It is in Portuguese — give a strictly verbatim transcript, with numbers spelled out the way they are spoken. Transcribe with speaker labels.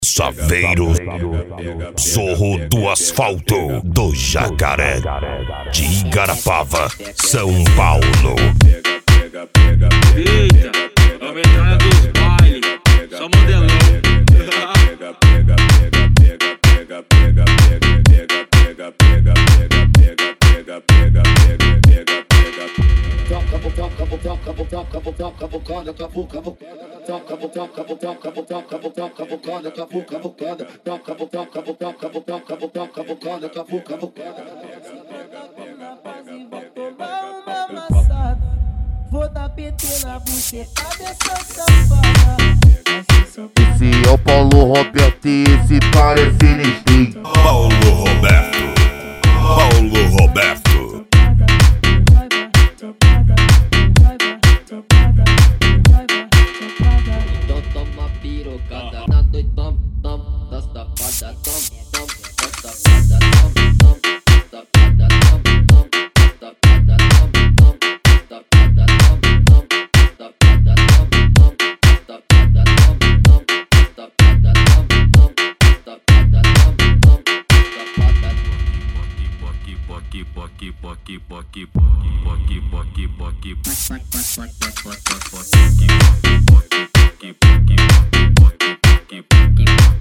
Speaker 1: Saveiro, Zorro do Asfalto, do Jacaré, de Igarapava, São Paulo.
Speaker 2: Eita, a medalha dos bailes, só modelão.
Speaker 3: Vou dar P T na buceta dessa safada.
Speaker 4: Esse é o Paulo Roberto e esse parece ninguém.
Speaker 1: Paulo Roberto, Paulo Roberto.
Speaker 5: Então toma pirocada na doidão, tom, da safada, tom, tom, da safada, tom, tom, da safada, tom, tom, da safada, tom, tom, da safada, tom, tom, da safada, tom, tom, da safada, tom, tom, da safada, tom, tom, da safada, tom, tom, da safada.
Speaker 2: Poque, poque, poque, poque, poque, poque, poque, poque, poque, poque, poque, poque, poque, poque, poque, poque, poque, poque, poque, poque,